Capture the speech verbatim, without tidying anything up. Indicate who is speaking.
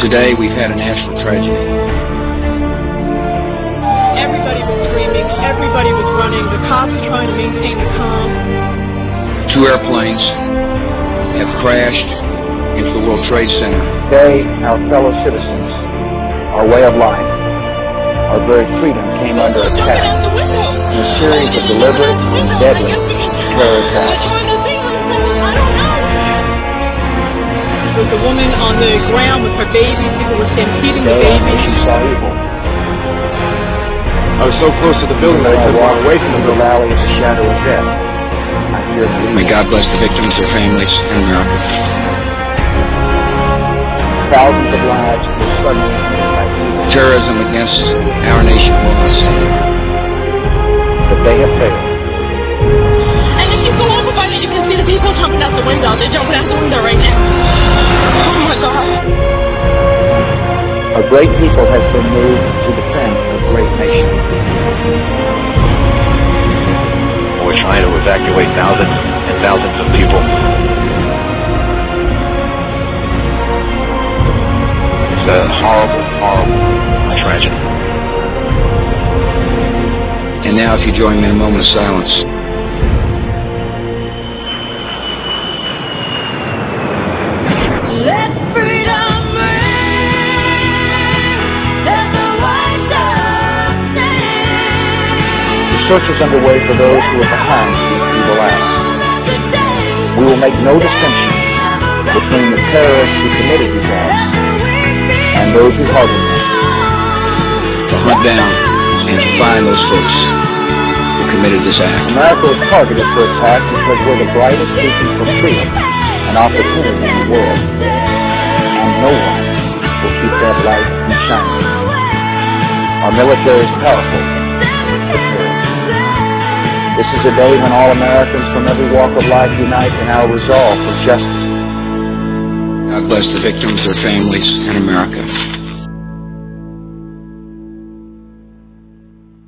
Speaker 1: Today we've had a national tragedy.
Speaker 2: Everybody was screaming, everybody was running, the cops were trying to maintain the calm.
Speaker 1: Two airplanes have crashed into the World Trade Center.
Speaker 3: Today, our fellow citizens, our way of life, our very freedom came under attack in a series of deliberate and deadly terror attacks.
Speaker 2: There was a woman on the ground with her baby. People were stampeding the baby.
Speaker 3: She saw evil.
Speaker 4: I was so close to the building that I couldn't walk away from the building.
Speaker 3: Valley of the shadow of death. I fear the
Speaker 1: May God bless the victims, their families, and America.
Speaker 3: Thousands of lives were suddenly impacted.
Speaker 1: Terrorism against our nation will not stand.
Speaker 3: But they have failed.
Speaker 5: And if you go over by there, you can see the people jumping out the window. They're jumping out the window right now. Oh my God.
Speaker 3: A great people has been moved to defend a great nation.
Speaker 6: We're trying to evacuate thousands and thousands of people. It's a horrible, horrible tragedy.
Speaker 1: And now if you join me in a moment of silence.
Speaker 5: Let freedom ring. Let the white dove sing.
Speaker 3: The search is underway for those who are behind these evil acts. We will make no distinction between the terrorists who committed these acts and those who harbored them.
Speaker 1: To hunt down and find those folks who committed this act.
Speaker 3: America is targeted for attack because we're the brightest beacon for freedom and opportunity in the world. And no one will keep that light from shining. Our military is powerful. This is a day when all Americans from every walk of life unite in our resolve for justice.
Speaker 1: God bless the victims, their families, and America.